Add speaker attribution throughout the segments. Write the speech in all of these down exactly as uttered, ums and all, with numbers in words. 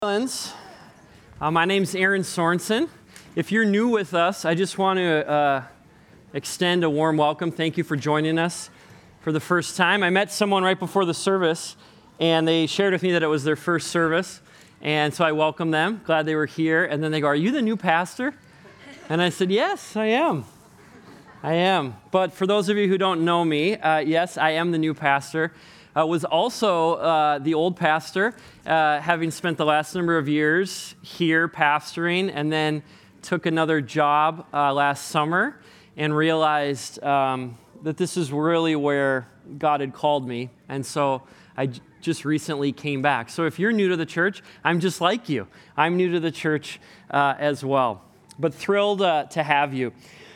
Speaker 1: Uh, my name's Aaron Sorensen. If you're new with us, I just want to uh, extend a warm welcome. Thank you for joining us for the first time. I met someone right before the service, and they shared with me that it was their first service, and so I welcomed them. Glad they were here. And then they go, "Are you the new pastor?" And I said, "Yes, I am. I am." But for those of you who don't know me, uh, yes, I am the new pastor. Uh, was also uh, the old pastor, uh, having spent the last number of years here pastoring, and then took another job uh, last summer and realized um, that this is really where God had called me. And so I j- just recently came back. So if you're new to the church, I'm just like you. I'm new to the church uh, as well, but thrilled uh, to have you.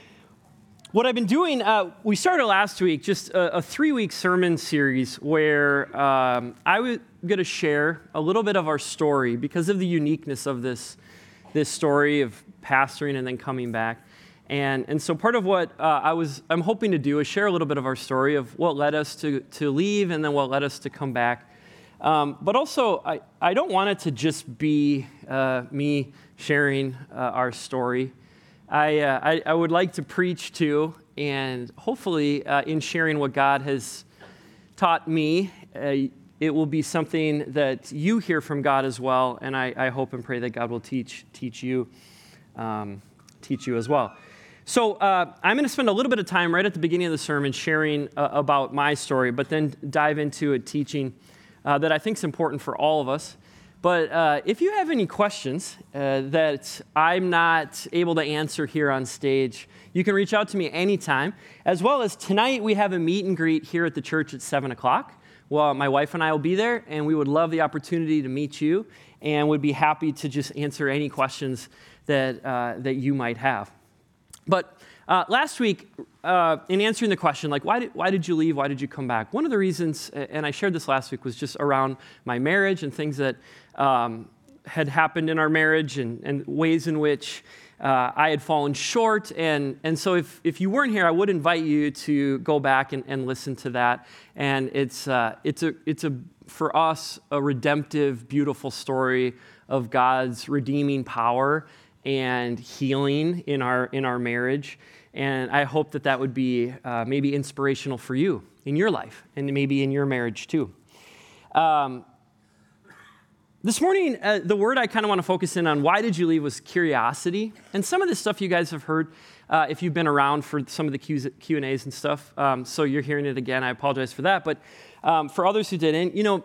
Speaker 1: What I've been doing, uh, we started last week, just a, a three-week sermon series where um, I was going to share a little bit of our story because of the uniqueness of this, this story of pastoring and then coming back. And, and so part of what uh, I was, I'm hoping to do is share a little bit of our story of what led us to, to leave and then what led us to come back. Um, but also, I, I don't want it to just be uh, me sharing uh, our story. I, uh, I, I would like to preach to, and hopefully uh, in sharing what God has taught me, uh, it will be something that you hear from God as well, and I, I hope and pray that God will teach teach you, um, teach you as well. So uh, I'm going to spend a little bit of time right at the beginning of the sermon sharing uh, about my story, but then dive into a teaching uh, that I think is important for all of us. But uh, if you have any questions uh, that I'm not able to answer here on stage, you can reach out to me anytime. As well as tonight, we have a meet and greet here at the church at seven o'clock. Well, my wife and I will be there, and we would love the opportunity to meet you and would be happy to just answer any questions that, uh, that you might have. But uh, last week, uh, in answering the question, like, why did, why did you leave? Why did you come back? One of the reasons, and I shared this last week, was just around my marriage and things that um, had happened in our marriage and, and ways in which uh, I had fallen short. And, and so if, if you weren't here, I would invite you to go back and, and listen to that. And it's, uh, it's, a, it's a, for us, a redemptive, beautiful story of God's redeeming power and healing in our in our marriage. And I hope that that would be uh, maybe inspirational for you in your life and maybe in your marriage too. Um, this morning, uh, the word I kind of want to focus in on, why did you leave, was curiosity. And some of this stuff you guys have heard uh, if you've been around for some of the Q's, Q and A's and stuff. Um, so you're hearing it again. I apologize for that. But um, for others who didn't, you know,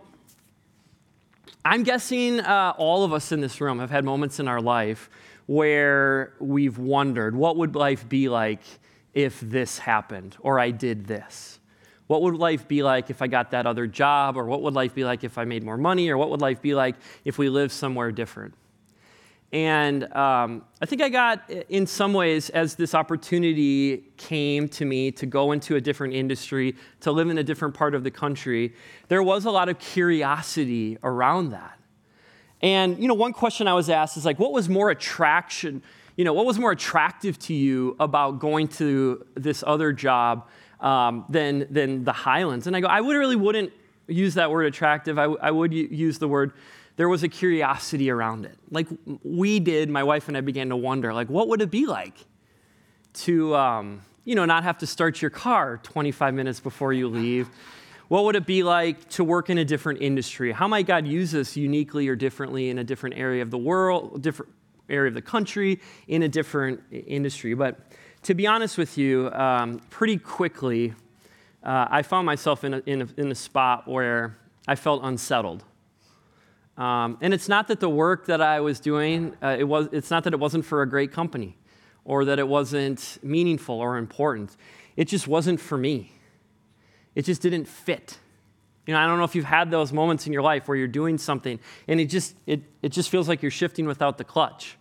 Speaker 1: I'm guessing uh, all of us in this room have had moments in our life where we've wondered, what would life be like if this happened, or I did this? What would life be like if I got that other job, or what would life be like if I made more money, or what would life be like if we lived somewhere different? And um, I think I got, in some ways, as this opportunity came to me to go into a different industry, to live in a different part of the country, there was a lot of curiosity around that. And, you know, one question I was asked is like, what was more attraction, you know, what was more attractive to you about going to this other job um, than than the Highlands? And I go, I would really wouldn't use that word attractive. I, I would use the word, there was a curiosity around it. Like we did, my wife and I began to wonder, like, what would it be like to, um, you know, not have to start your car twenty-five minutes before you leave? What would it be like to work in a different industry? How might God use us uniquely or differently in a different area of the world, different area of the country, in a different industry? But to be honest with you, um, pretty quickly, uh, I found myself in a, in, a, in a spot where I felt unsettled. Um, and it's not that the work that I was doing, uh, it was, it's not that it wasn't for a great company or that it wasn't meaningful or important. It just wasn't for me. It just didn't fit. You know, I don't know if you've had those moments in your life where you're doing something and it just it it just feels like you're shifting without the clutch,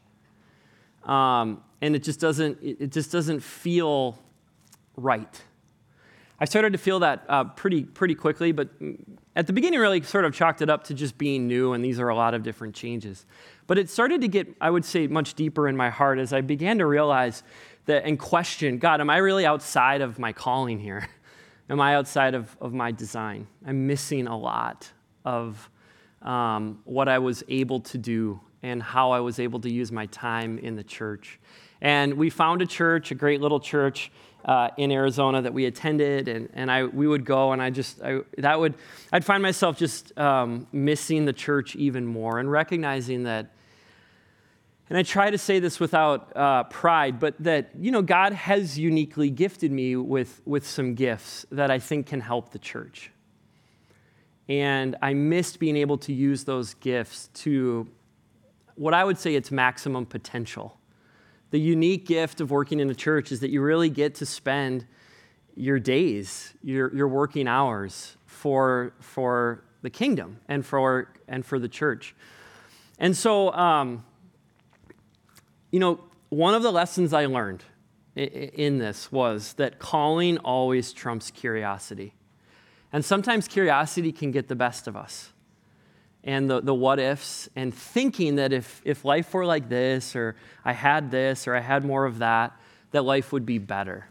Speaker 1: um, and it just doesn't it, it just doesn't feel right. I started to feel that uh, pretty pretty quickly, but at the beginning, really sort of chalked it up to just being new, and these are a lot of different changes. But it started to get, I would say, much deeper in my heart as I began to realize that and question, God, am I really outside of my calling here? Am I outside of, of my design? I'm missing a lot of um, what I was able to do and how I was able to use my time in the church. And we found a church, a great little church uh, in Arizona that we attended, and, and I we would go, and I just, I, that would, I'd find myself just um, missing the church even more and recognizing that, and I try to say this without uh, pride, but that, you know, God has uniquely gifted me with, with some gifts that I think can help the church. And I missed being able to use those gifts to what I would say its maximum potential. The unique gift of working in a church is that you really get to spend your days, your, your working hours for, for the kingdom and for, and for the church. And so, um, you know, one of the lessons I learned in this was that calling always trumps curiosity. And sometimes curiosity can get the best of us. And the, the what ifs, and thinking that if, if life were like this, or I had this, or I had more of that, that life would be better.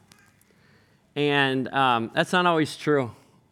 Speaker 1: And um, that's not always true.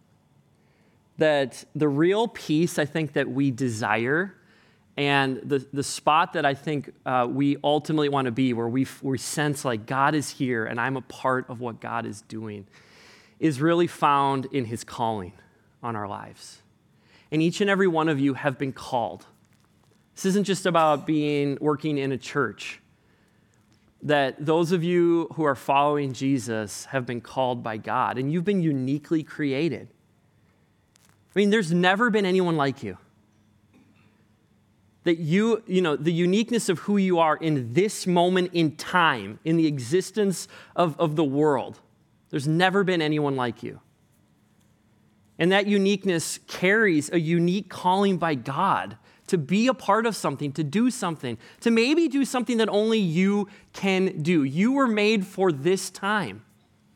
Speaker 1: That the real peace I think that we desire, and the, the spot that I think uh, we ultimately want to be, where we, we sense like God is here and I'm a part of what God is doing, is really found in his calling on our lives. And each and every one of you have been called. This isn't just about being working in a church. That those of you who are following Jesus have been called by God, and you've been uniquely created. I mean, there's never been anyone like you. That you, you know, the uniqueness of who you are in this moment in time, in the existence of, of the world, there's never been anyone like you. And that uniqueness carries a unique calling by God to be a part of something, to do something, to maybe do something that only you can do. You were made for this time.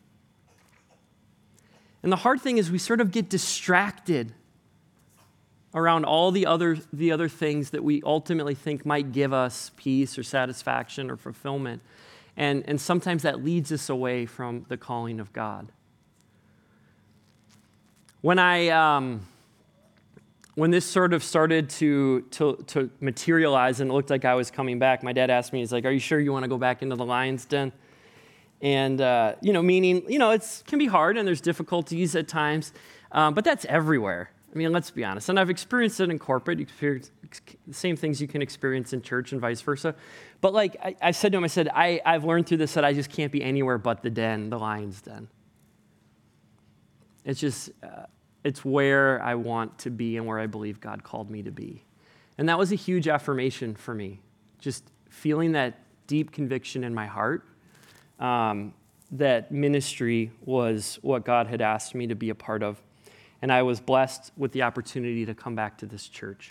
Speaker 1: And the hard thing is we sort of get distracted around all the other, the other things that we ultimately think might give us peace or satisfaction or fulfillment. And, and sometimes that leads us away from the calling of God. When I, um, when this sort of started to, to, to materialize and it looked like I was coming back, my dad asked me, he's like, "Are you sure you want to go back into the lion's den?" And, uh, you know, meaning, you know, it can be hard and there's difficulties at times, um, but that's everywhere. I mean, let's be honest. And I've experienced it in corporate, experience the same things you can experience in church and vice versa. But like I, I said to him, I said, I, I've learned through this that I just can't be anywhere but the den, the lion's den. It's just, uh, it's where I want to be and where I believe God called me to be. And that was a huge affirmation for me, just feeling that deep conviction in my heart um, that ministry was what God had asked me to be a part of. And I was blessed with the opportunity to come back to this church.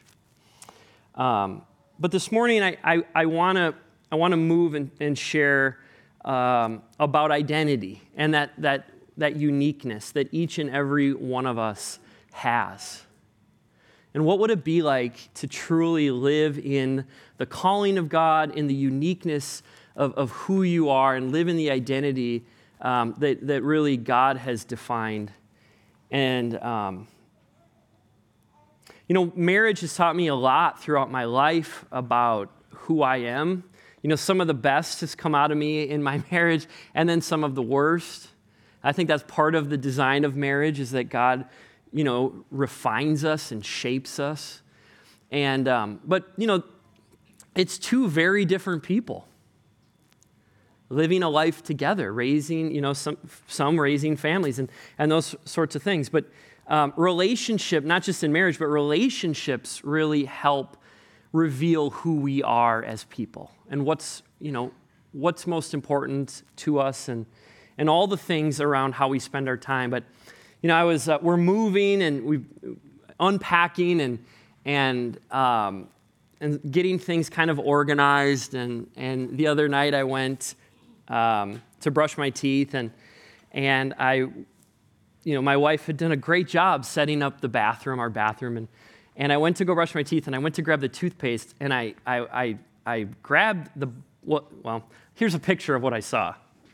Speaker 1: Um, but this morning, I, I, I want to I want to move and, and share um, about identity and that that that uniqueness that each and every one of us has. And what would it be like to truly live in the calling of God, in the uniqueness of, of who you are, and live in the identity um, that, that really God has defined. And, um, you know, marriage has taught me a lot throughout my life about who I am. You know, some of the best has come out of me in my marriage, and then some of the worst. I think that's part of the design of marriage, is that God, you know, refines us and shapes us. And, um, but, you know, it's two very different people living a life together, raising, you know, some some raising families and, and those sorts of things. But um, relationship, not just in marriage, but relationships really help reveal who we are as people and what's, you know, what's most important to us and and all the things around how we spend our time. But, you know, I was, uh, we're moving and we unpacking and, and, um, and getting things kind of organized. And, and the other night I went um, to brush my teeth and, and I, you know, my wife had done a great job setting up the bathroom, our bathroom. And, and I went to go brush my teeth and I went to grab the toothpaste and I, I, I, I grabbed the, well, here's a picture of what I saw.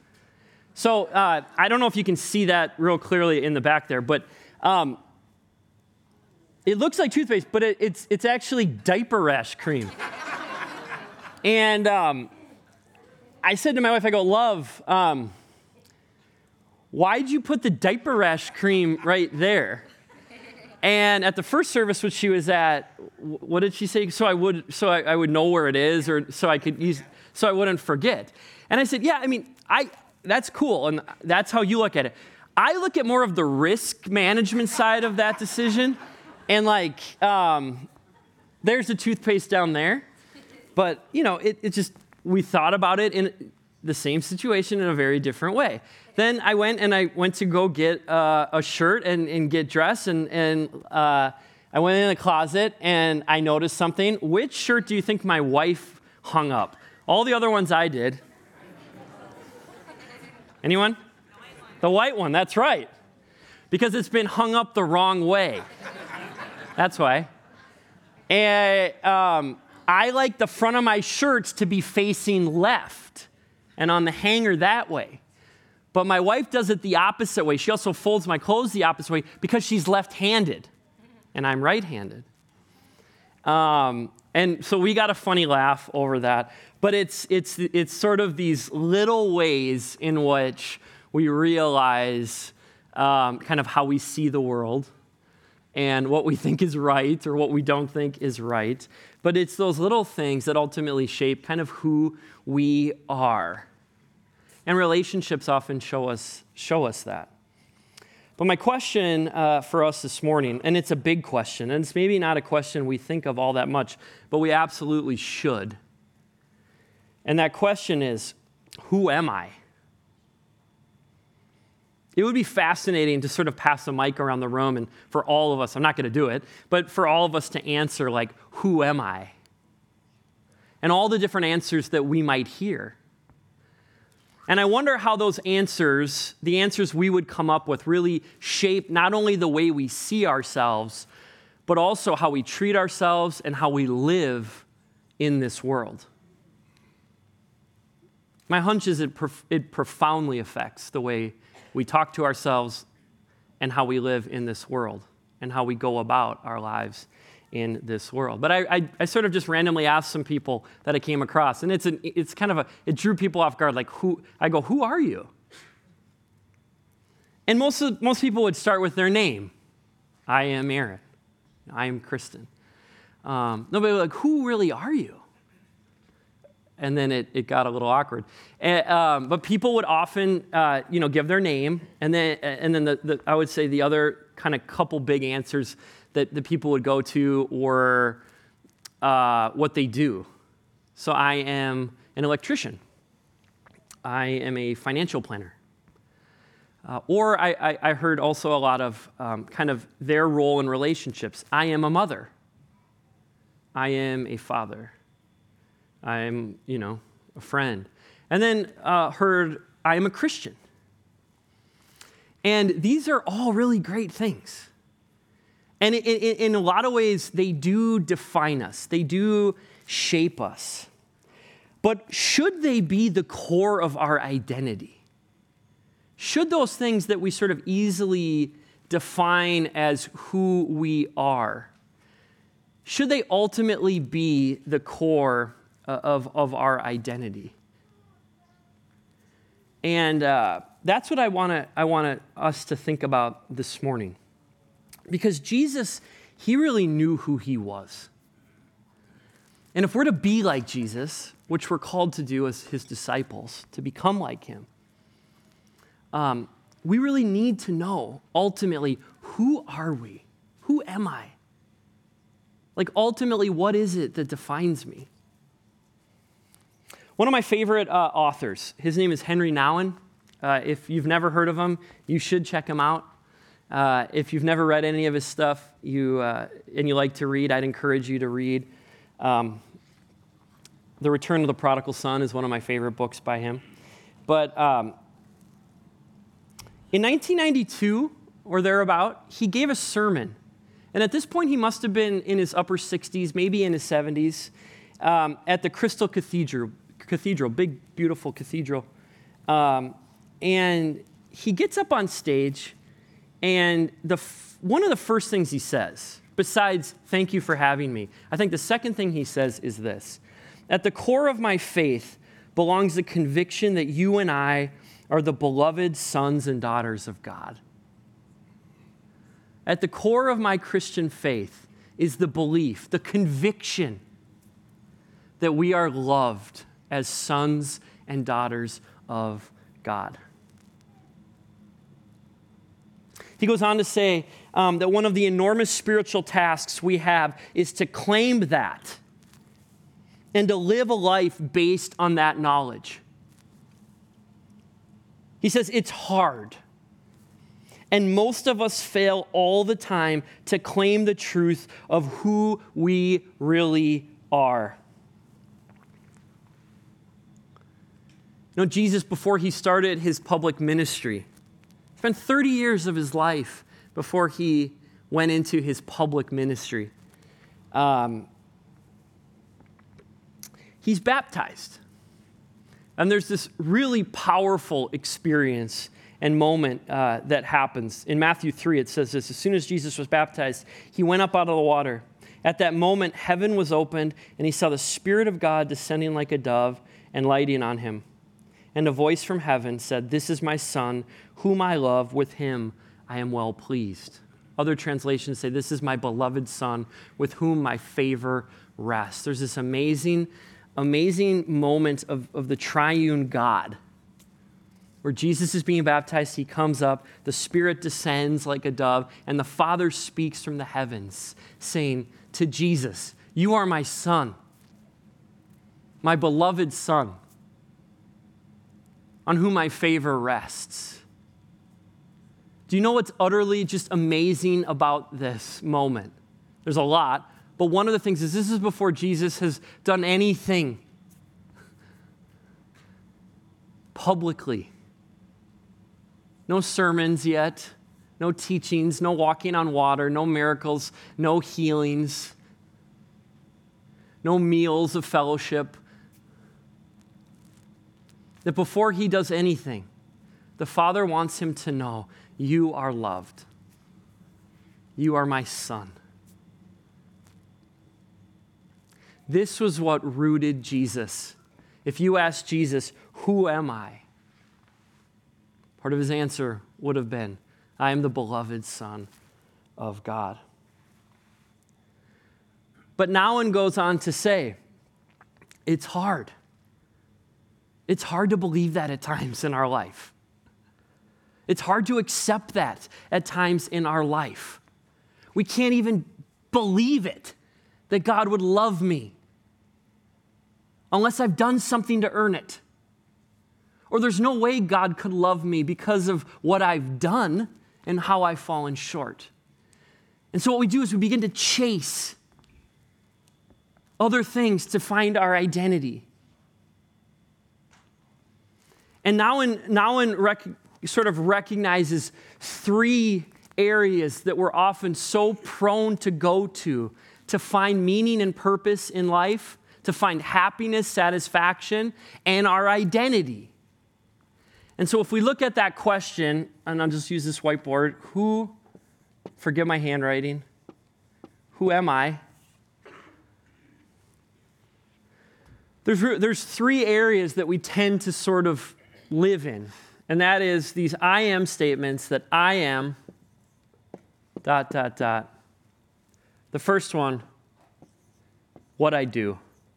Speaker 1: So uh, I don't know if you can see that real clearly in the back there, but um, it looks like toothpaste, but it, it's it's actually diaper rash cream. And um, I said to my wife, I go, love, um, why'd you put the diaper rash cream right there? And at the first service, which she was at, what did she say? So I would, so I, I would know where it is, or so I could use, so I wouldn't forget. And I said, yeah, I mean, I that's cool, and that's how you look at it. I look at more of the risk management side of that decision, and like, um, there's the toothpaste down there, but you know, it, it just we thought about it in the same situation in a very different way. Then I went and I went to go get uh, a shirt and, and get dressed, and, and uh, I went in the closet and I noticed something. Which shirt do you think my wife hung up? All the other ones I did. Anyone? The white one, that's right. Because it's been hung up the wrong way. That's why. And um, I like the front of my shirts to be facing left and on the hanger that way. But my wife does it the opposite way. She also folds my clothes the opposite way because she's left-handed, and I'm right-handed. Um, and so we got a funny laugh over that. But it's it's it's sort of these little ways in which we realize um, kind of how we see the world and what we think is right or what we don't think is right. But it's those little things that ultimately shape kind of who we are. And relationships often show us show us that. But my question uh, for us this morning, and it's a big question, and it's maybe not a question we think of all that much, but we absolutely should. And that question is, who am I? It would be fascinating to sort of pass the mic around the room and for all of us, I'm not going to do it, but for all of us to answer like, who am I? And all the different answers that we might hear. And I wonder how those answers, the answers we would come up with, really shape not only the way we see ourselves, but also how we treat ourselves and how we live in this world. My hunch is it, prof- it profoundly affects the way we talk to ourselves and how we live in this world and how we go about our lives in this world. But I, I, I sort of just randomly asked some people that I came across, and it's an, it's kind of a, it drew people off guard, like, who, I go, who are you? And most of, most people would start with their name. I am Aaron. I am Kristen. Um, nobody was like, who really are you? And then it, it got a little awkward. And, um, but people would often, uh, you know, give their name, and then and then the, the, I would say the other kind of couple big answers that the people would go to were uh, what they do. So I am an electrician. I am a financial planner. Uh, or I, I, I heard also a lot of um, kind of their role in relationships. I am a mother. I am a father. I am, you know, a friend. And then uh, heard, I am a Christian. And these are all really great things. And in, in, in a lot of ways, they do define us. They do shape us. But should they be the core of our identity? Should those things that we sort of easily define as who we are, should they ultimately be the core uh, of, of our identity? And uh, that's what I want I want us to think about this morning. Because Jesus, he really knew who he was. And if we're to be like Jesus, which we're called to do as his disciples, to become like him, um, we really need to know, ultimately, who are we? Who am I? Like, ultimately, what is it that defines me? One of my favorite uh, authors, his name is Henry Nouwen. Uh, if you've never heard of him, you should check him out. Uh, if you've never read any of his stuff you uh, and you like to read, I'd encourage you to read. Um, The Return of the Prodigal Son is one of my favorite books by him. But um, in nineteen ninety-two, or thereabout, he gave a sermon. And at this point, he must have been in his upper sixties, maybe in his seventies, um, at the Crystal Cathedral, Cathedral, big, beautiful cathedral. Um, and he gets up on stage, and the f- one of the first things he says, besides, thank you for having me. I think the second thing he says is this. At the core of my faith belongs the conviction that you and I are the beloved sons and daughters of God. At the core of my Christian faith is the belief, the conviction that we are loved as sons and daughters of God. He goes on to say um, that one of the enormous spiritual tasks we have is to claim that and to live a life based on that knowledge. He says it's hard. And most of us fail all the time to claim the truth of who we really are. You know, Jesus, before he started his public ministry, spent thirty years of his life before he went into his public ministry. Um, he's baptized. And there's this really powerful experience and moment uh, that happens. In Matthew three, it says this: as soon as Jesus was baptized, he went up out of the water. At that moment, heaven was opened, and he saw the Spirit of God descending like a dove and lighting on him. And a voice from heaven said, "This is my Son, whom I love. With him I am well pleased." Other translations say, "This is my beloved Son, with whom my favor rests." There's this amazing, amazing moment of, of the triune God, where Jesus is being baptized. He comes up, the Spirit descends like a dove, and the Father speaks from the heavens, saying to Jesus, "You are my Son, my beloved Son, on whom my favor rests." Do you know what's utterly just amazing about this moment? There's a lot, but one of the things is this is before Jesus has done anything publicly. No sermons yet, no teachings, no walking on water, no miracles, no healings, no meals of fellowship. That before he does anything, the Father wants him to know, you are loved. You are my Son. This was what rooted Jesus. If you ask Jesus, who am I? Part of his answer would have been, I am the beloved Son of God. But Nouwen goes on to say, it's hard. It's hard to believe that at times in our life. It's hard to accept that at times in our life. We can't even believe it, that God would love me unless I've done something to earn it. Or there's no way God could love me because of what I've done and how I've fallen short. And so what we do is we begin to chase other things to find our identity. And Nouwen, Nouwen rec- sort of recognizes three areas that we're often so prone to go to to find meaning and purpose in life, to find happiness, satisfaction, and our identity. And so if we look at that question, and I'll just use this whiteboard, who, forgive my handwriting, who am I? There's, there's three areas that we tend to sort of live in, and that is these I am statements that I am, dot, dot, dot. The first one, what I do.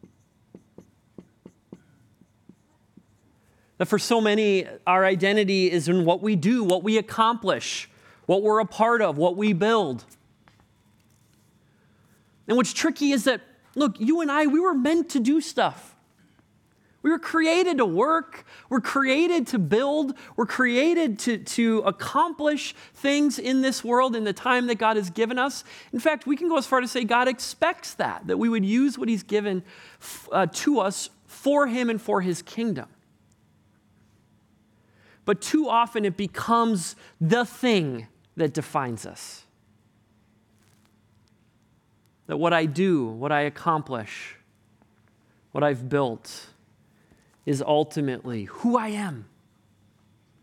Speaker 1: That for so many, our identity is in what we do, what we accomplish, what we're a part of, what we build. And what's tricky is that, look, you and I, we were meant to do stuff. We were created to work. We're created to build. We're created to, to accomplish things in this world in the time that God has given us. In fact, we can go as far to say God expects that, that we would use what he's given uh, to us for him and for his kingdom. But too often it becomes the thing that defines us. That what I do, what I accomplish, what I've built is ultimately who I am.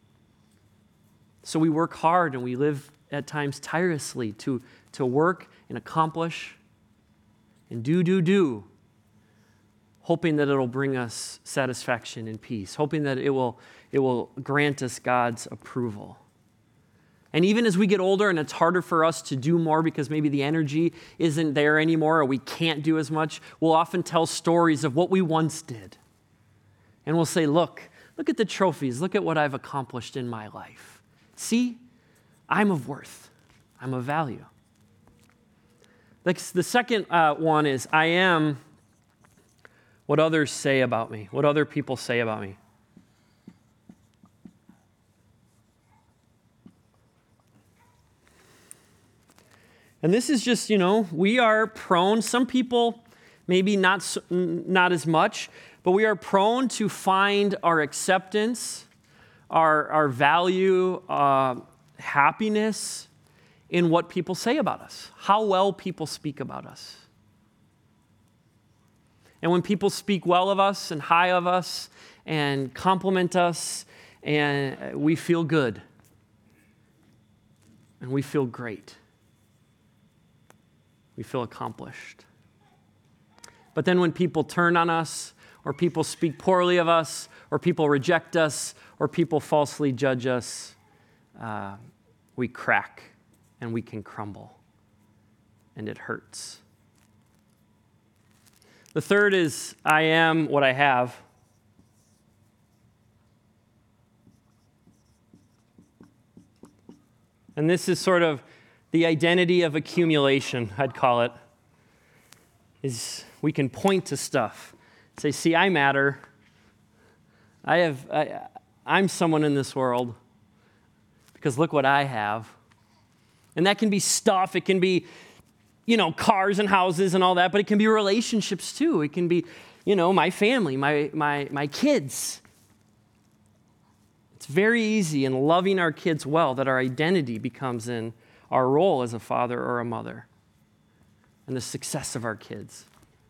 Speaker 1: So we work hard and we live at times tirelessly to, to work and accomplish and do, do, do, hoping that it'll bring us satisfaction and peace, hoping that it will, it will grant us God's approval. And even as we get older and it's harder for us to do more because maybe the energy isn't there anymore or we can't do as much, we'll often tell stories of what we once did. And we'll say, look, look at the trophies. Look at what I've accomplished in my life. See, I'm of worth. I'm of value. The, the second uh, one is I am what others say about me, what other people say about me. And this is just, you know, we are prone, some people maybe not, not as much, but we are prone to find our acceptance, our, our value, uh, happiness in what people say about us, how well people speak about us. And when people speak well of us and high of us and compliment us, and we feel good and we feel great. We feel accomplished. But then when people turn on us, or people speak poorly of us, or people reject us, or people falsely judge us, uh, we crack and we can crumble, and it hurts. The third is, I am what I have. And this is sort of the identity of accumulation, I'd call it, is we can point to stuff. Say, see, I matter. I have, I, I'm someone in this world because look what I have. And that can be stuff. It can be, you know, cars and houses and all that, but it can be relationships too. It can be, you know, my family, my, my, my kids. It's very easy in loving our kids well that our identity becomes in our role as a father or a mother and the success of our kids.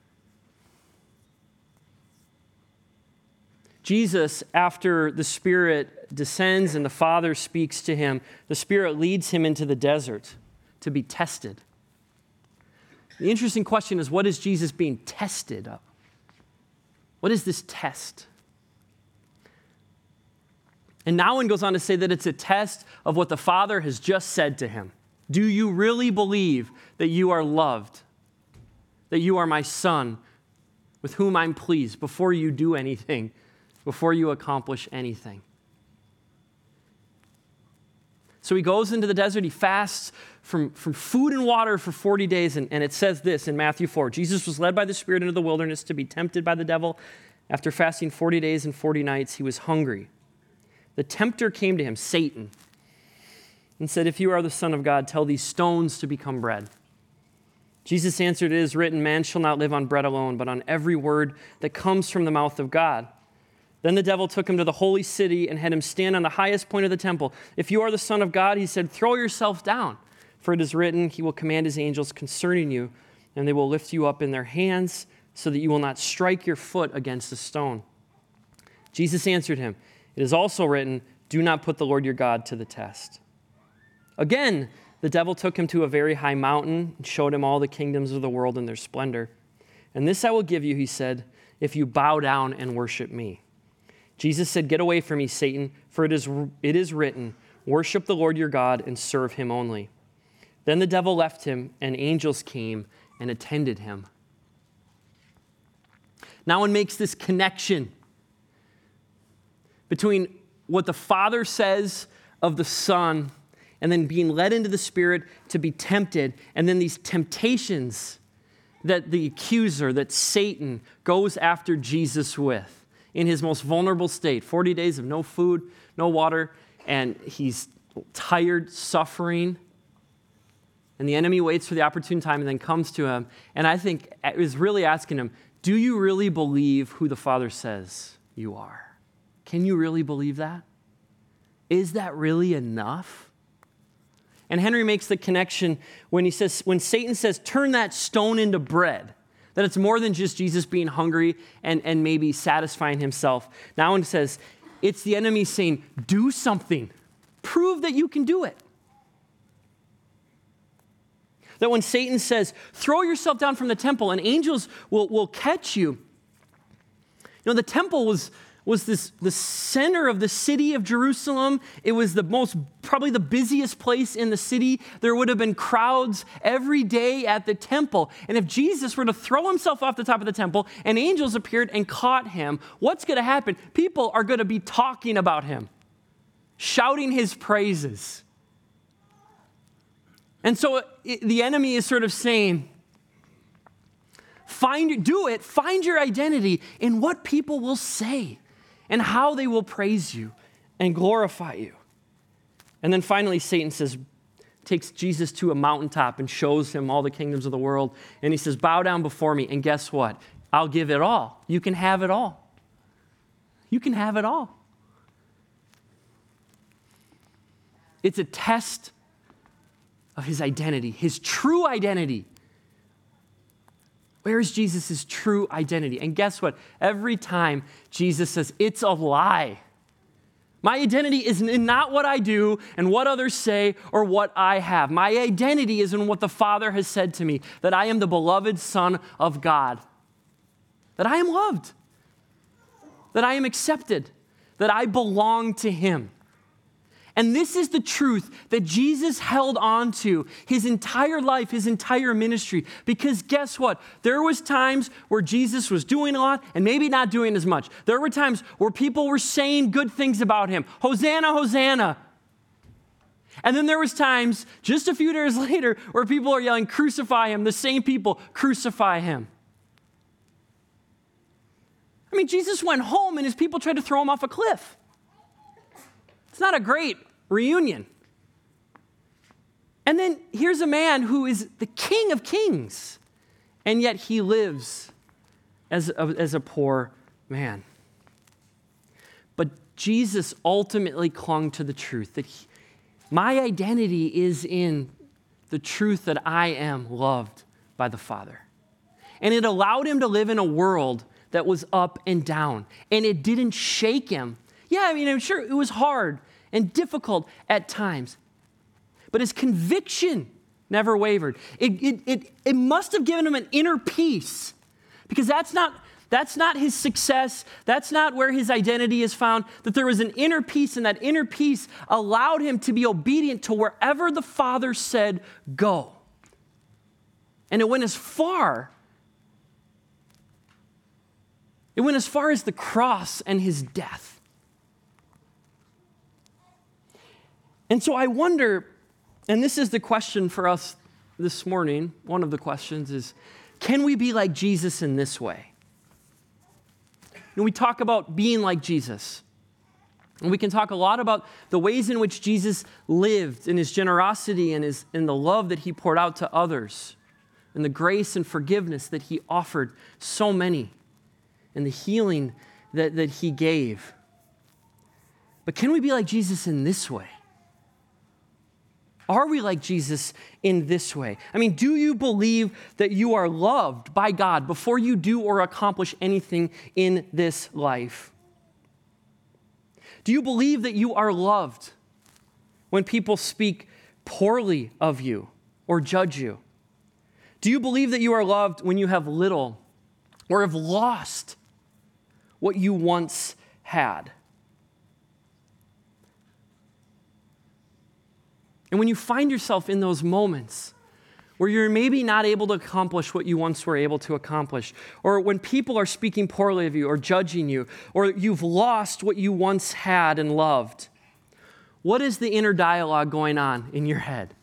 Speaker 1: Jesus, after the Spirit descends and the Father speaks to him, the Spirit leads him into the desert to be tested. The interesting question is, what is Jesus being tested of? What is this test? And Nouwen goes on to say that it's a test of what the Father has just said to him. Do you really believe that you are loved, that you are my son, with whom I'm pleased, before you do anything, before you accomplish anything? So he goes into the desert, he fasts from, from food and water for forty days, and, and it says this in Matthew four, Jesus was led by the Spirit into the wilderness to be tempted by the devil. After fasting forty days and forty nights, he was hungry. The tempter came to him, Satan, and said, if you are the Son of God, tell these stones to become bread. Jesus answered, it is written, man shall not live on bread alone, but on every word that comes from the mouth of God. Then the devil took him to the holy city and had him stand on the highest point of the temple. If you are the Son of God, he said, throw yourself down, for it is written, he will command his angels concerning you, and they will lift you up in their hands so that you will not strike your foot against a stone. Jesus answered him, it is also written, do not put the Lord your God to the test. Again, the devil took him to a very high mountain and showed him all the kingdoms of the world and their splendor. And this I will give you, he said, if you bow down and worship me. Jesus said, get away from me, Satan, for it is, it is written, worship the Lord your God and serve him only. Then the devil left him, and angels came and attended him. Nouwen makes this connection between what the Father says of the Son and then being led into the Spirit to be tempted, and then these temptations that the accuser, that Satan goes after Jesus with in his most vulnerable state, forty days of no food, no water, and he's tired, suffering, and the enemy waits for the opportune time and then comes to him, and I think it was really asking him, do you really believe who the Father says you are? Can you really believe that? Is that really enough? And Henry makes the connection when he says, when Satan says, turn that stone into bread, that it's more than just Jesus being hungry and, and maybe satisfying himself. Now he says, it's the enemy saying, do something. Prove that you can do it. That when Satan says, throw yourself down from the temple and angels will, will catch you. You know, the temple was, was this the center of the city of Jerusalem. It was the most, probably the busiest place in the city. There would have been crowds every day at the temple. And if Jesus were to throw himself off the top of the temple and angels appeared and caught him, what's going to happen? People are going to be talking about him, shouting his praises. And so it, the enemy is sort of saying, find, do it, find your identity in what people will say and how they will praise you and glorify you. And then finally, Satan says, takes Jesus to a mountaintop and shows him all the kingdoms of the world. And he says, bow down before me. And guess what? I'll give it all. You can have it all. You can have it all. It's a test of his identity, his true identity. Where is Jesus' true identity? And guess what? Every time Jesus says, it's a lie. My identity is in not what I do and what others say or what I have. My identity is in what the Father has said to me, that I am the beloved Son of God, that I am loved, that I am accepted, that I belong to him. And this is the truth that Jesus held on to his entire life, his entire ministry. Because guess what? There was times where Jesus was doing a lot and maybe not doing as much. There were times where people were saying good things about him. Hosanna, Hosanna. And then there was times, just a few days later, where people are yelling, crucify him. The same people, crucify him. I mean, Jesus went home and his people tried to throw him off a cliff. It's not a great reunion. And then here's a man who is the King of Kings, and yet he lives as a, as a poor man. But Jesus ultimately clung to the truth that he, my identity is in the truth that I am loved by the Father. And it allowed him to live in a world that was up and down, and it didn't shake him. Yeah, I mean, I'm sure it was hard and difficult at times, but his conviction never wavered. It, it, it, it must have given him an inner peace, because that's not, that's not his success. That's not where his identity is found, that there was an inner peace, and that inner peace allowed him to be obedient to wherever the Father said, go. And it went as far, it went as far as the cross and his death. And so I wonder, and this is the question for us this morning, one of the questions is, can we be like Jesus in this way? And we talk about being like Jesus. And we can talk a lot about the ways in which Jesus lived, in his generosity and his, in the love that he poured out to others, and the grace and forgiveness that he offered so many, and the healing that, that he gave. But can we be like Jesus in this way? Are we like Jesus in this way? I mean, do you believe that you are loved by God before you do or accomplish anything in this life? Do you believe that you are loved when people speak poorly of you or judge you? Do you believe that you are loved when you have little or have lost what you once had? And when you find yourself in those moments where you're maybe not able to accomplish what you once were able to accomplish, or when people are speaking poorly of you or judging you, or you've lost what you once had and loved, what is the inner dialogue going on in your head?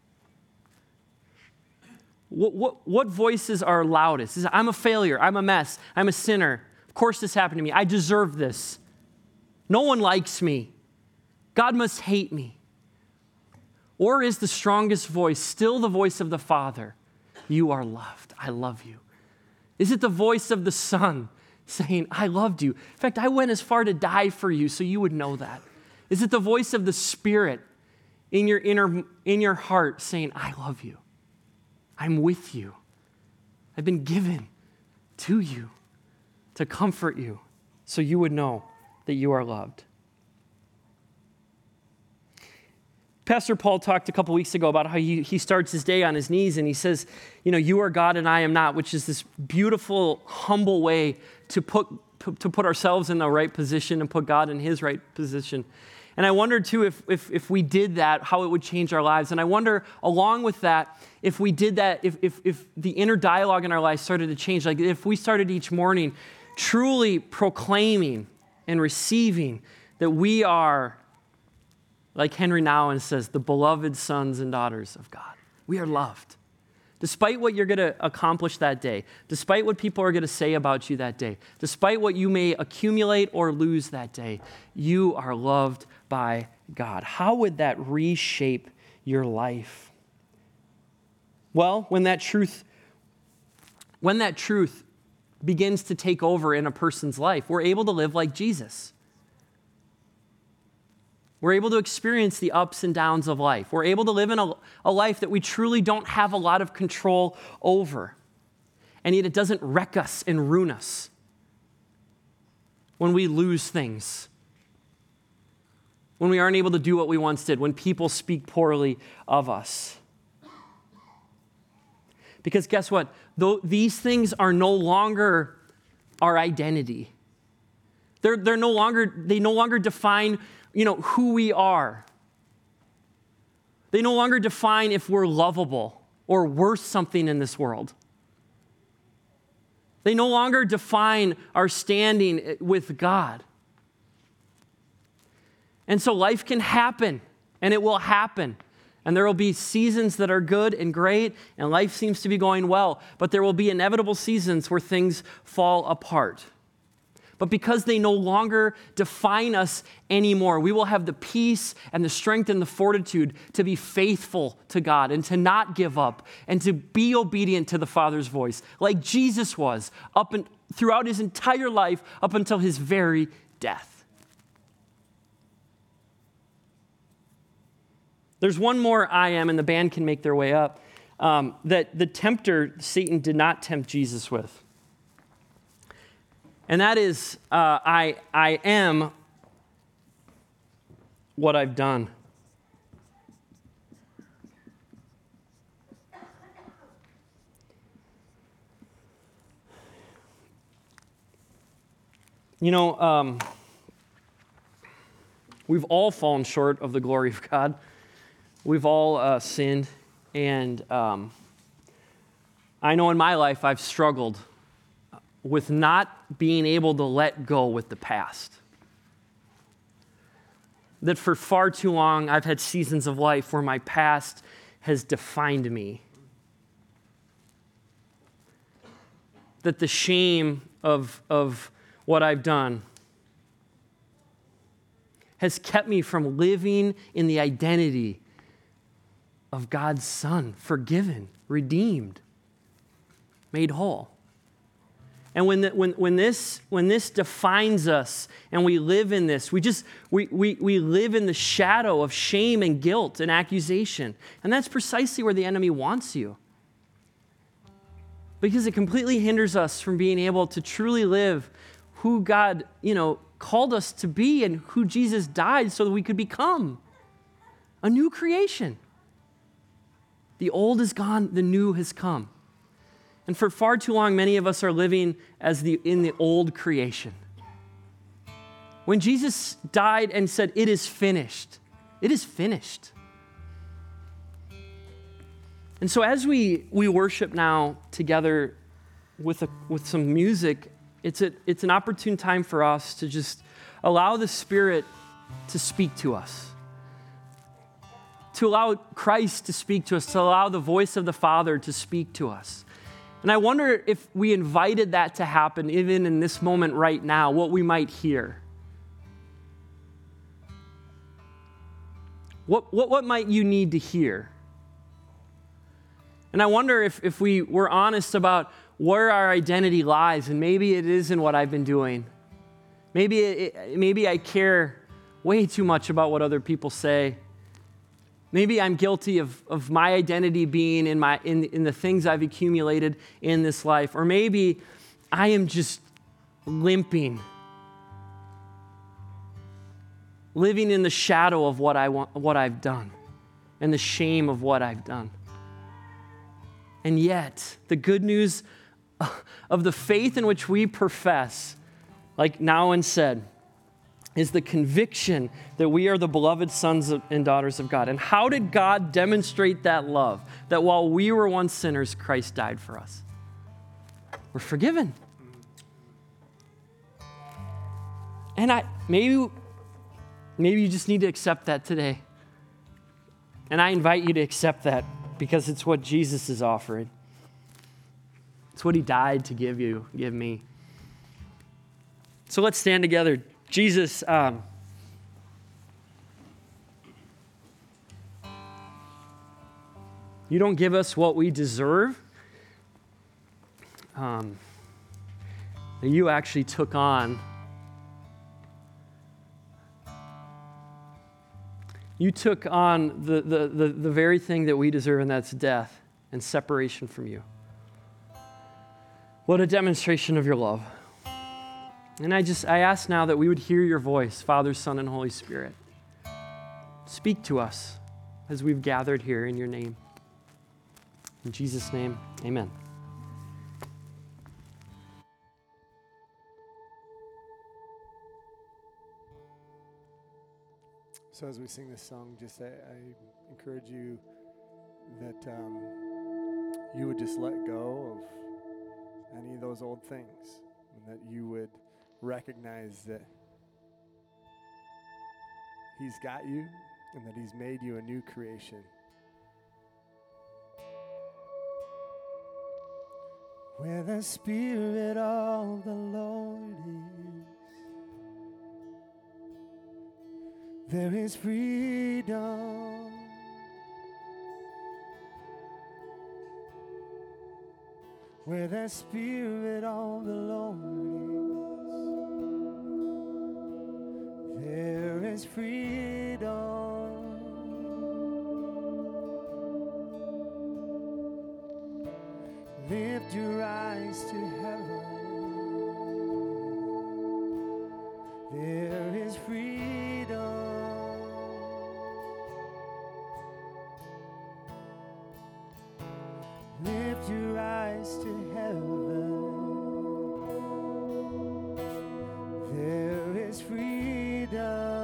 Speaker 1: What, what, what voices are loudest? Is it, I'm a failure. I'm a mess. I'm a sinner. Of course this happened to me. I deserve this. No one likes me. God must hate me. Or is the strongest voice still the voice of the Father? You are loved. I love you. Is it the voice of the Son saying, I loved you? In fact, I went as far to die for you so you would know that. Is it the voice of the Spirit in your inner, in your heart saying, I love you. I'm with you. I've been given to you to comfort you so you would know that you are loved. Pastor Paul talked a couple weeks ago about how he, he starts his day on his knees and he says, you know, you are God and I am not, which is this beautiful, humble way to put to put ourselves in the right position and put God in his right position. And I wonder too, if, if, if we did that, how it would change our lives. And I wonder, along with that, if we did that, if, if, if the inner dialogue in our lives started to change, like if we started each morning truly proclaiming and receiving that we are, like Henry Nouwen says, the beloved sons and daughters of God. We are loved. Despite what you're going to accomplish that day, despite what people are going to say about you that day, despite what you may accumulate or lose that day, you are loved by God. How would that reshape your life? Well, when that truth, when that truth begins to take over in a person's life, we're able to live like Jesus. We're able to experience the ups and downs of life. We're able to live in a, a life that we truly don't have a lot of control over. And yet it doesn't wreck us and ruin us when we lose things, when we aren't able to do what we once did, when people speak poorly of us. Because guess what? Though these things are no longer our identity. They're, they're no longer, they no longer define you know, who we are. They no longer define if we're lovable or worth something in this world. They no longer define our standing with God. And so life can happen, and it will happen. And there will be seasons that are good and great, and life seems to be going well. But there will be inevitable seasons where things fall apart. But because they no longer define us anymore, we will have the peace and the strength and the fortitude to be faithful to God and to not give up and to be obedient to the Father's voice, like Jesus was up and throughout his entire life up until his very death. There's one more I am, and the band can make their way up, um, that the tempter, Satan, did not tempt Jesus with. And that is, uh, I, I am what I've done. You know, um, we've all fallen short of the glory of God. We've all uh, sinned. And um, I know in my life I've struggled with not being able to let go with the past. That for far too long, I've had seasons of life where my past has defined me. That the shame of, of what I've done has kept me from living in the identity of God's Son, forgiven, redeemed, made whole. And when, the, when, when, this, when this defines us and we live in this, we just, we, we, we live in the shadow of shame and guilt and accusation. And that's precisely where the enemy wants you. Because it completely hinders us from being able to truly live who God, you know, called us to be and who Jesus died so that we could become a new creation. The old is gone, the new has come. And for far too long, many of us are living as the in the old creation. When Jesus died and said, "It is finished," it is finished. And so as we, we worship now together with, a, with some music, it's, a, it's an opportune time for us to just allow the Spirit to speak to us, to allow Christ to speak to us, to allow the voice of the Father to speak to us. And I wonder if we invited that to happen, even in this moment right now, what we might hear. What, what, what might you need to hear? And I wonder if, if we were honest about where our identity lies, and maybe it is in what I've been doing. Maybe, it, maybe I care way too much about what other people say. Maybe I'm guilty of, of my identity being in, my, in, in the things I've accumulated in this life. Or maybe I am just limping, living in the shadow of what, I want, what I've done. and the shame of what I've done. And yet, the good news of the faith in which we profess, like Nouwen said, is the conviction that we are the beloved sons and daughters of God. And how did God demonstrate that love? That while we were once sinners, Christ died for us. We're forgiven. And I maybe, maybe you just need to accept that today. And I invite you to accept that because it's what Jesus is offering. It's what he died to give you, give me. So let's stand together. Jesus, um, you don't give us what we deserve. Um, you actually took on, you took on the, the, the, the very thing that we deserve, and that's death and separation from you. What a demonstration of your love. And I just, I ask now that we would hear your voice, Father, Son, and Holy Spirit. Speak to us as we've gathered here in your name. In Jesus' name, amen.
Speaker 2: So as we sing this song, just I, I encourage you that um, you would just let go of any of those old things, and that you would recognize that he's got you and that he's made you a new creation. Where the Spirit of the Lord is, there is freedom. Where the Spirit of the Lord is, there is freedom. Lift your eyes to heaven. There is freedom. Lift your eyes to heaven. There is freedom.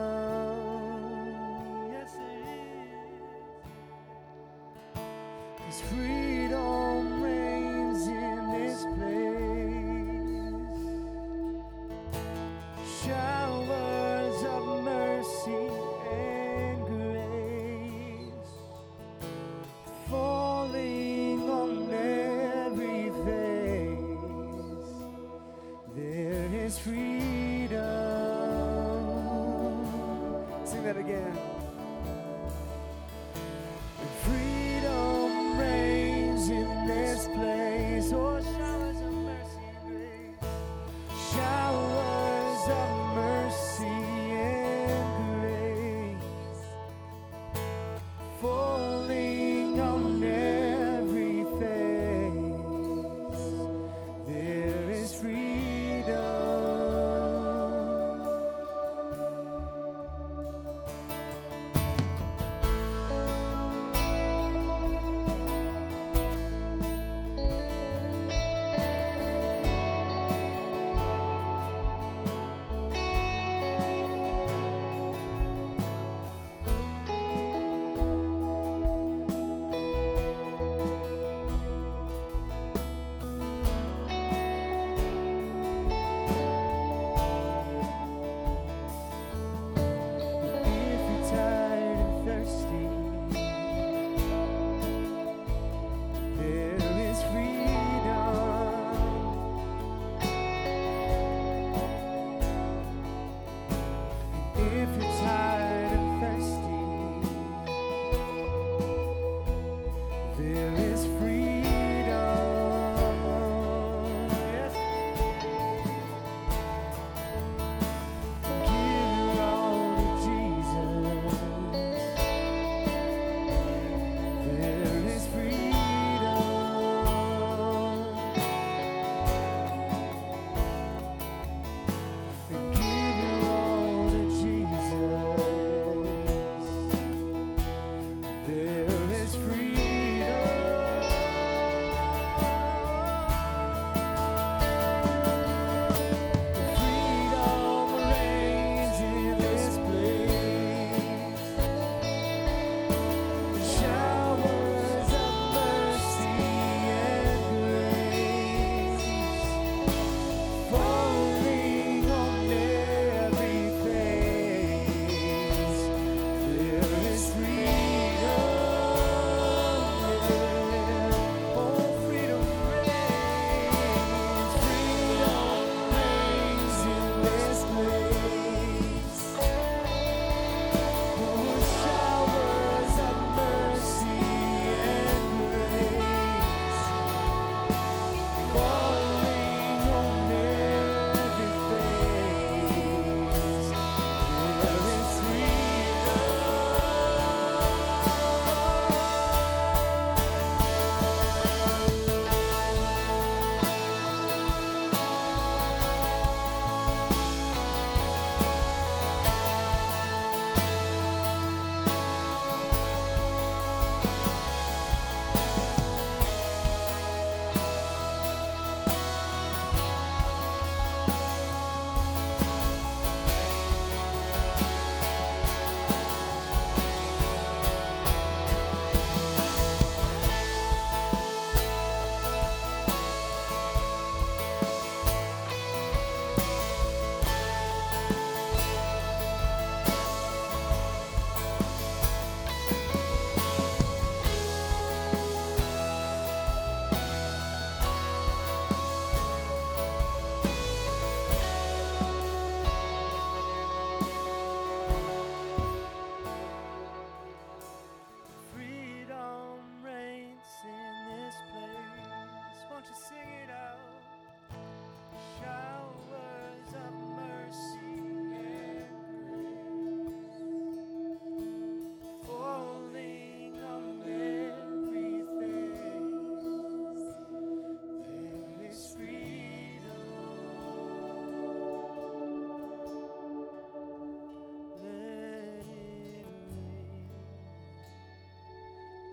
Speaker 2: Yes, there is. 'Cause freedom reigns in this place. Showers of mercy and grace falling on every face. There is freedom. Sing that again. Freedom reigns in this place. Oh, showers of mercy and grace. Showers of mercy and grace falling on every face. There is freedom.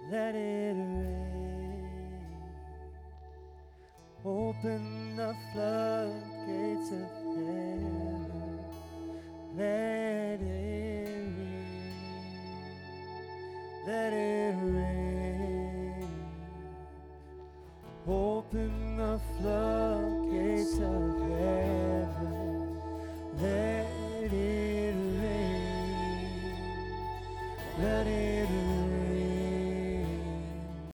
Speaker 2: let it rain. Open the floodgates of heaven, let it rain, let it rain. Open the floodgates of heaven, let it rain, let it